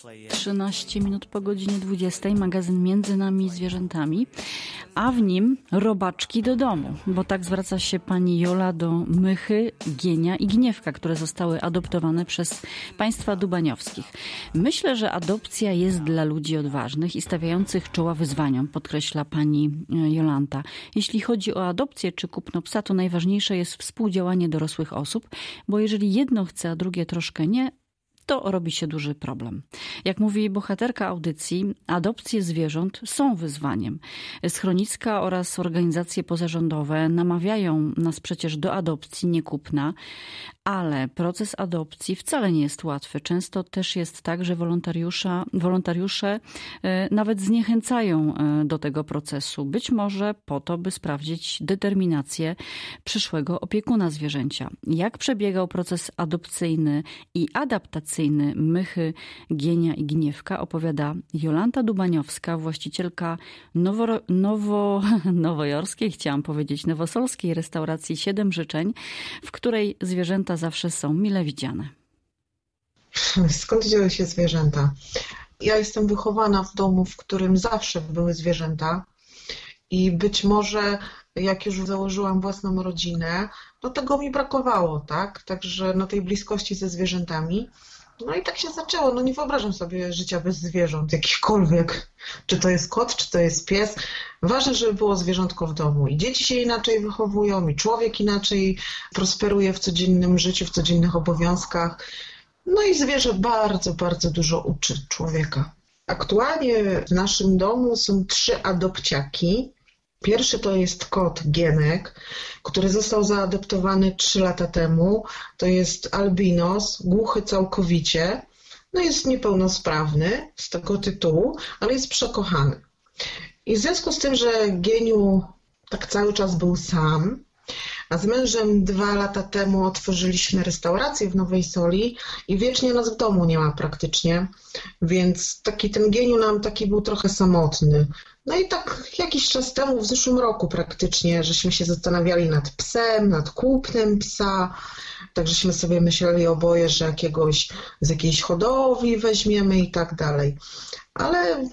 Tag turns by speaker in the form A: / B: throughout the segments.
A: 13 minut po godzinie 20, magazyn Między nami zwierzętami, a w nim robaczki do domu, bo tak zwraca się pani Jola do Mychy, Gienia i Gniewka, które zostały adoptowane przez państwa dubaniowskich. Myślę, że adopcja jest dla ludzi odważnych i stawiających czoła wyzwaniom, podkreśla pani Jolanta. Jeśli chodzi o adopcję czy kupno psa, to najważniejsze jest współdziałanie dorosłych osób, bo jeżeli jedno chce, a drugie troszkę nie, to robi się duży problem. Jak mówi bohaterka audycji, adopcje zwierząt są wyzwaniem. Schroniska oraz organizacje pozarządowe namawiają nas przecież do adopcji, nie kupna, ale proces adopcji wcale nie jest łatwy. Często też jest tak, że wolontariusze nawet zniechęcają do tego procesu. Być może po to, by sprawdzić determinację przyszłego opiekuna zwierzęcia. Jak przebiegał proces adopcyjny i adaptacyjny Mychy, Gienia i Gniewka, opowiada Jolanta Dubaniowska, właścicielka nowojorskiej, nowosolskiej restauracji 7 życzeń, w której zwierzęta zawsze są mile widziane.
B: Skąd wzięły się zwierzęta? Ja jestem wychowana w domu, w którym zawsze były zwierzęta i być może jak już założyłam własną rodzinę, no tego mi brakowało, tak? Także tej bliskości ze zwierzętami. No i tak się zaczęło. No nie wyobrażam sobie życia bez zwierząt, jakichkolwiek. Czy to jest kot, czy to jest pies. Ważne, żeby było zwierzątko w domu. I dzieci się inaczej wychowują, i człowiek inaczej prosperuje w codziennym życiu, w codziennych obowiązkach. No i zwierzę bardzo, bardzo dużo uczy człowieka. Aktualnie w naszym domu są 3 adopciaki. Pierwszy to jest kot Gienek, który został zaadoptowany 3 lata temu. To jest albinos, głuchy całkowicie. No jest niepełnosprawny z tego tytułu, ale jest przekochany. I w związku z tym, że Gieniu tak cały czas był sam, a z mężem 2 lata temu otworzyliśmy restaurację w Nowej Soli i wiecznie nas w domu nie ma praktycznie, więc ten Gieniu nam taki był trochę samotny. No i tak jakiś czas temu, w zeszłym roku praktycznie, żeśmy się zastanawiali nad psem, nad kupnem psa, tak żeśmy sobie myśleli oboje, że z jakiejś hodowli weźmiemy i tak dalej. Ale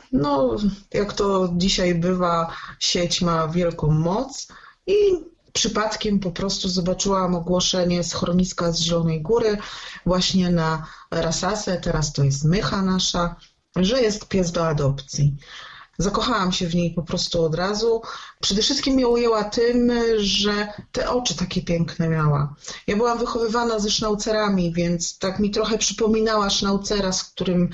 B: jak to dzisiaj bywa, sieć ma wielką moc i przypadkiem po prostu zobaczyłam ogłoszenie schroniska z Zielonej Góry właśnie na Rasasę, teraz to jest Mycha nasza, że jest pies do adopcji. Zakochałam się w niej po prostu od razu. Przede wszystkim mnie ujęła tym, że te oczy takie piękne miała. Ja byłam wychowywana ze sznaucerami, więc tak mi trochę przypominała sznaucera, z którym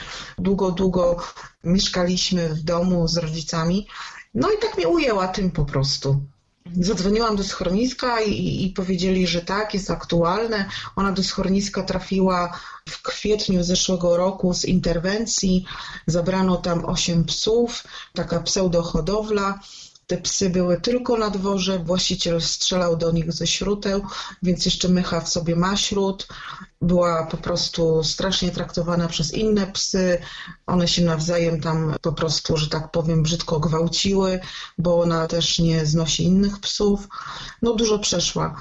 B: długo mieszkaliśmy w domu z rodzicami. No i tak mnie ujęła tym po prostu. Zadzwoniłam do schroniska i powiedzieli, że tak, jest aktualne. Ona do schroniska trafiła w kwietniu zeszłego roku z interwencji. Zabrano tam 8 psów, taka pseudohodowla. Te psy były tylko na dworze, właściciel strzelał do nich ze śruteł, więc jeszcze Mycha w sobie ma śrut. Była po prostu strasznie traktowana przez inne psy. One się nawzajem tam po prostu, że tak powiem, brzydko gwałciły, bo ona też nie znosi innych psów. No dużo przeszła.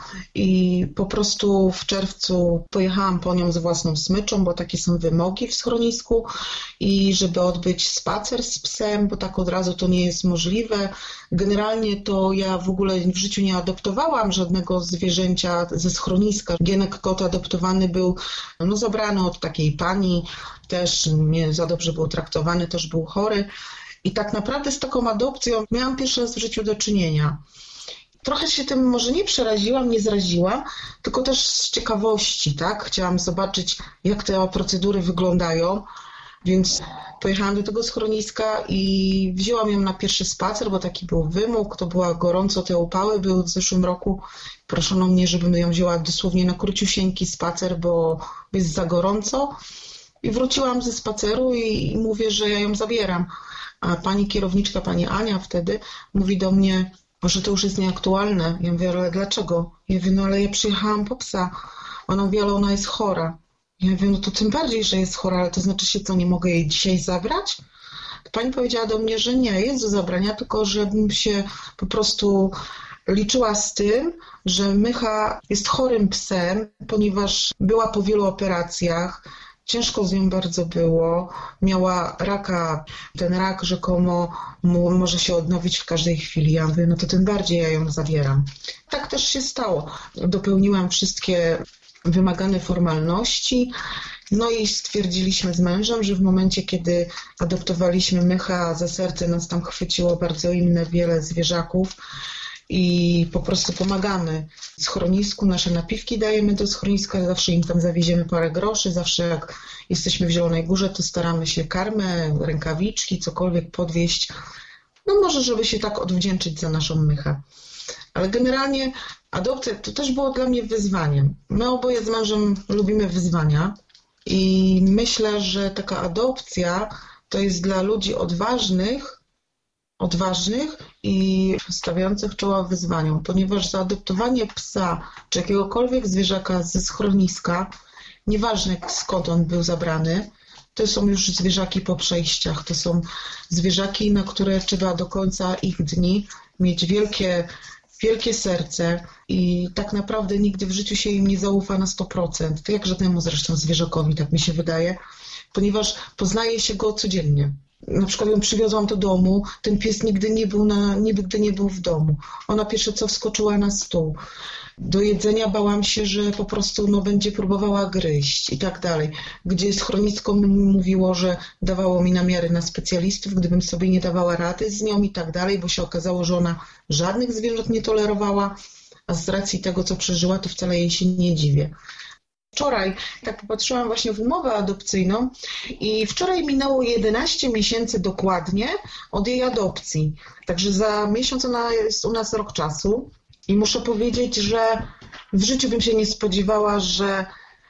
B: I po prostu w czerwcu pojechałam po nią z własną smyczą, bo takie są wymogi w schronisku i żeby odbyć spacer z psem, bo tak od razu to nie jest możliwe. Generalnie to ja w ogóle w życiu nie adoptowałam żadnego zwierzęcia ze schroniska. Gienek kot adoptowany był zabrany od takiej pani, też nie za dobrze był traktowany, też był chory. I tak naprawdę z taką adopcją miałam pierwszy raz w życiu do czynienia. Trochę się tym może nie przeraziłam, nie zraziłam, tylko też z ciekawości, tak? Chciałam zobaczyć, jak te procedury wyglądają. Więc pojechałam do tego schroniska i wzięłam ją na pierwszy spacer, bo taki był wymóg, to była gorąco, te upały były w zeszłym roku. Proszono mnie, żebym ją wzięła dosłownie na króciusieńki spacer, bo jest za gorąco. I wróciłam ze spaceru i mówię, że ja ją zabieram. A pani kierowniczka, pani Ania wtedy mówi do mnie, że to już jest nieaktualne. Ja mówię, ale dlaczego? Ja mówię, ale ja przyjechałam po psa. Ona mówi, ale ona jest chora. Ja mówię, to tym bardziej, że jest chora, ale to znaczy się co, nie mogę jej dzisiaj zabrać? Pani powiedziała do mnie, że nie, jest do zabrania, tylko żebym się po prostu liczyła z tym, że Mycha jest chorym psem, ponieważ była po wielu operacjach, Ciężko z nią bardzo było. Miała raka. Ten rak rzekomo może się odnowić w każdej chwili. Ja mówię, no to tym bardziej ja ją zabieram. Tak też się stało. Dopełniłam wszystkie wymagane formalności. No i stwierdziliśmy z mężem, że w momencie, kiedy adoptowaliśmy Mycha, za serce nas tam chwyciło bardzo wiele zwierzaków i po prostu pomagamy schronisku, nasze napiwki dajemy do schroniska, zawsze im tam zawieziemy parę groszy, zawsze jak jesteśmy w Zielonej Górze, to staramy się karmę, rękawiczki, cokolwiek podwieźć, no może żeby się tak odwdzięczyć za naszą Mychę. Ale generalnie adopcja to też było dla mnie wyzwaniem. My oboje z mężem lubimy wyzwania i myślę, że taka adopcja to jest dla ludzi odważnych i stawiających czoła wyzwaniom, ponieważ zaadoptowanie psa czy jakiegokolwiek zwierzaka ze schroniska, nieważne skąd on był zabrany, to są już zwierzaki po przejściach, to są zwierzaki, na które trzeba do końca ich dni mieć wielkie serce i tak naprawdę nigdy w życiu się im nie zaufa na 100%. To jak żadnemu zresztą zwierzakowi, tak mi się wydaje, ponieważ poznaje się go codziennie. Na przykład ją przywiozłam do domu, ten pies nigdy nie był w domu. Ona pierwsze co wskoczyła na stół. Do jedzenia bałam się, że po prostu będzie próbowała gryźć i tak dalej. Gdzie schronisko mówiło, że dawało mi namiary na specjalistów, gdybym sobie nie dawała rady z nią i tak dalej, bo się okazało, że ona żadnych zwierząt nie tolerowała, a z racji tego, co przeżyła, to wcale jej się nie dziwię. Wczoraj tak popatrzyłam właśnie w umowę adopcyjną i wczoraj minęło 11 miesięcy dokładnie od jej adopcji. Także za miesiąc ona jest u nas rok czasu i muszę powiedzieć, że w życiu bym się nie spodziewała, że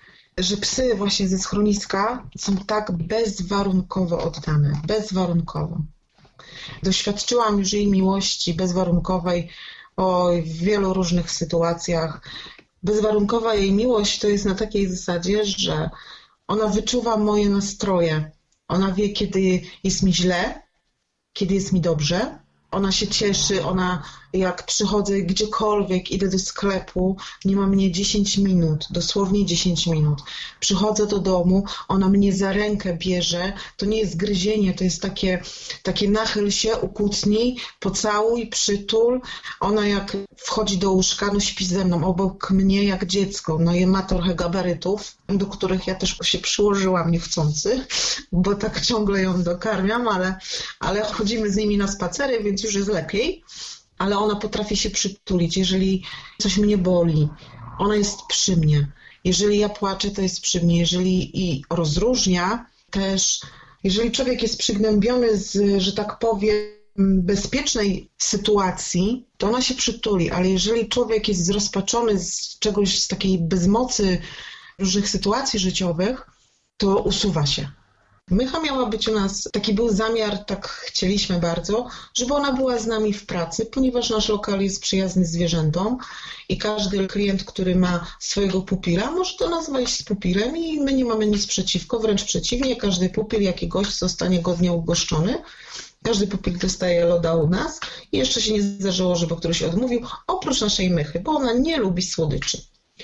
B: psy właśnie ze schroniska są tak bezwarunkowo oddane. Bezwarunkowo. Doświadczyłam już jej miłości bezwarunkowej w wielu różnych sytuacjach. Bezwarunkowa jej miłość to jest na takiej zasadzie, że ona wyczuwa moje nastroje. Ona wie, kiedy jest mi źle, kiedy jest mi dobrze. Ona się cieszy, jak przychodzę gdziekolwiek, idę do sklepu, nie ma mnie 10 minut, dosłownie 10 minut. Przychodzę do domu, ona mnie za rękę bierze, to nie jest gryzienie, to jest takie nachyl się, ukucnij, pocałuj, przytul. Ona jak wchodzi do łóżka, śpi ze mną obok mnie jak dziecko, i ma trochę gabarytów, do których ja też się przyłożyłam niechcący, bo tak ciągle ją dokarmiam, ale chodzimy z nimi na spacery, więc już jest lepiej. Ale ona potrafi się przytulić, jeżeli coś mnie boli, ona jest przy mnie. Jeżeli ja płaczę, to jest przy mnie. I rozróżnia też, jeżeli człowiek jest przygnębiony z, że tak powiem, bezpiecznej sytuacji, to ona się przytuli, ale jeżeli człowiek jest zrozpaczony z czegoś, z takiej bezmocy różnych sytuacji życiowych, to usuwa się. Mycha miała być u nas, taki był zamiar, tak chcieliśmy bardzo, żeby ona była z nami w pracy, ponieważ nasz lokal jest przyjazny zwierzętom i każdy klient, który ma swojego pupila, może do nas wejść z pupilem i my nie mamy nic przeciwko, wręcz przeciwnie, każdy pupil, jaki gość zostanie godnie ugoszczony. Każdy pupil dostaje loda u nas i jeszcze się nie zdarzyło, żeby ktoś odmówił, oprócz naszej Mychy, bo ona nie lubi słodyczy.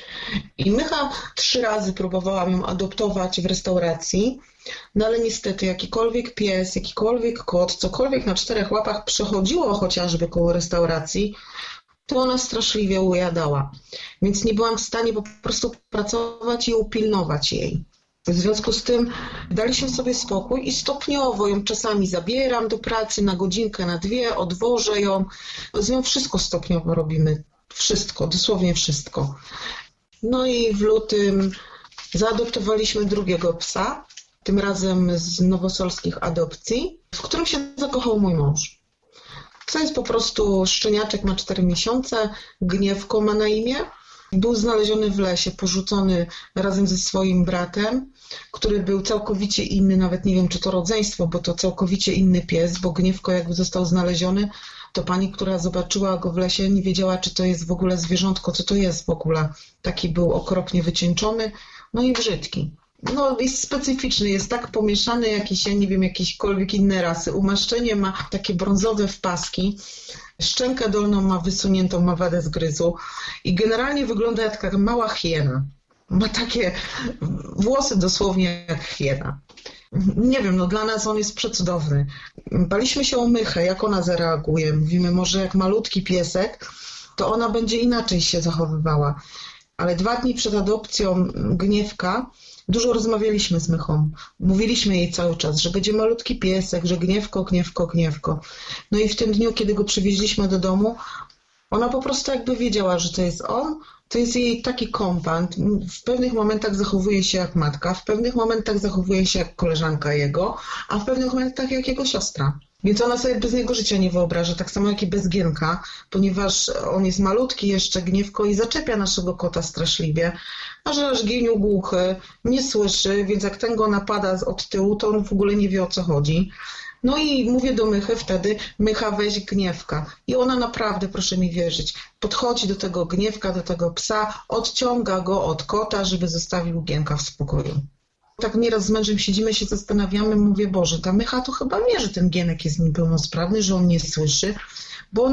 B: I Mycha 3 razy próbowałam ją adoptować w restauracji, no ale niestety jakikolwiek pies, jakikolwiek kot, cokolwiek na 4 łapach przechodziło chociażby koło restauracji, to ona straszliwie ujadała. Więc nie byłam w stanie po prostu pracować i upilnować jej. W związku z tym daliśmy sobie spokój i stopniowo ją czasami zabieram do pracy na godzinkę, na 2, odwożę ją. Z nią wszystko stopniowo robimy. Wszystko, dosłownie wszystko. No i w lutym zaadoptowaliśmy drugiego psa, tym razem z nowosolskich adopcji, w którym się zakochał mój mąż. To jest po prostu szczeniaczek, ma 4 miesiące, Gniewko ma na imię. Był znaleziony w lesie, porzucony razem ze swoim bratem, który był całkowicie inny, nawet nie wiem, czy to rodzeństwo, bo to całkowicie inny pies, bo Gniewko jakby został znaleziony, to pani, która zobaczyła go w lesie, nie wiedziała, czy to jest w ogóle zwierzątko, co to jest w ogóle. Taki był okropnie wycieńczony, no i brzydki. No jest specyficzny, jest tak pomieszany jakiś, ja nie wiem, jakiekolwiek inne rasy. Umaszczenie ma takie brązowe wpaski, szczękę dolną ma wysuniętą, ma wadę zgryzu i generalnie wygląda jak taka mała hiena. Ma takie włosy dosłownie jak hiena. Nie wiem, no dla nas on jest przecudowny. Baliśmy się o Mychę, jak ona zareaguje. Mówimy, może jak malutki piesek, to ona będzie inaczej się zachowywała. Ale 2 dni przed adopcją Gniewka dużo rozmawialiśmy z Mychą. Mówiliśmy jej cały czas, że będzie malutki piesek, że Gniewko, Gniewko, Gniewko. No i w tym dniu, kiedy go przywieźliśmy do domu, ona po prostu jakby wiedziała, że to jest on, to jest jej taki kompan. W pewnych momentach zachowuje się jak matka, w pewnych momentach zachowuje się jak koleżanka jego, a w pewnych momentach jak jego siostra. Więc ona sobie bez niego życia nie wyobraża, tak samo jak i bez Gienka, ponieważ on jest malutki jeszcze, Gniewko, i zaczepia naszego kota straszliwie, a że nasz Gieniu głuchy, nie słyszy, więc jak ten go napada od tyłu, to on w ogóle nie wie, o co chodzi. No i mówię do Mychy wtedy, Mycha, weź Gniewka. I ona naprawdę, proszę mi wierzyć, podchodzi do tego Gniewka, do tego psa, odciąga go od kota, żeby zostawił Gienka w spokoju. Tak nieraz z mężem siedzimy, się zastanawiamy, mówię, Boże, ta Mycha to chyba wie, że ten Gienek jest niepełnosprawny, że on nie słyszy, bo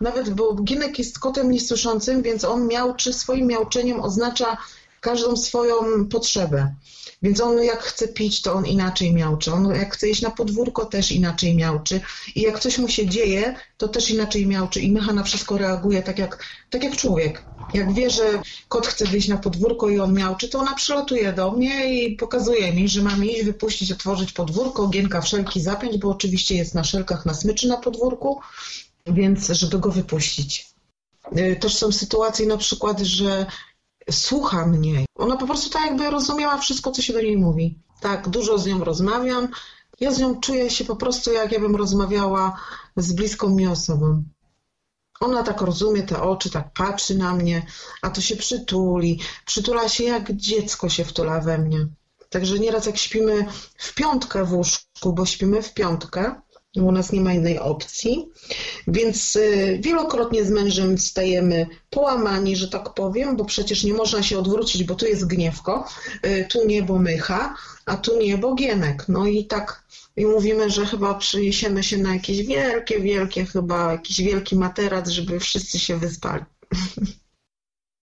B: Gienek jest kotem niesłyszącym, więc on miauczy, swoim miauczeniem oznacza każdą swoją potrzebę. Więc on jak chce pić, to on inaczej miauczy. On jak chce iść na podwórko, też inaczej miauczy. I jak coś mu się dzieje, to też inaczej miauczy. I Mycha na wszystko reaguje tak jak człowiek. Jak wie, że kot chce wyjść na podwórko i on miauczy, to ona przylatuje do mnie i pokazuje mi, że mam iść, wypuścić, otworzyć podwórko, Gienka wszelki zapiąć, bo oczywiście jest na szelkach na smyczy na podwórku, więc żeby go wypuścić. Też są sytuacje na przykład, że słucha mnie. Ona po prostu tak jakby rozumiała wszystko, co się do niej mówi. Tak, dużo z nią rozmawiam. Ja z nią czuję się po prostu, jak ja bym rozmawiała z bliską mi osobą. Ona tak rozumie te oczy, tak patrzy na mnie, a to się przytuli. Przytula się jak dziecko się wtula we mnie. Także nieraz jak śpimy w piątkę w łóżku, bo śpimy w piątkę, u nas nie ma innej opcji, więc wielokrotnie z mężem wstajemy połamani, że tak powiem, bo przecież nie można się odwrócić, bo tu jest Gniewko, tu niebo Mycha, a tu niebo Gienek. No i tak i mówimy, że chyba przyniesiemy się na jakieś wielkie chyba, jakiś wielki materac, żeby wszyscy się wyspali.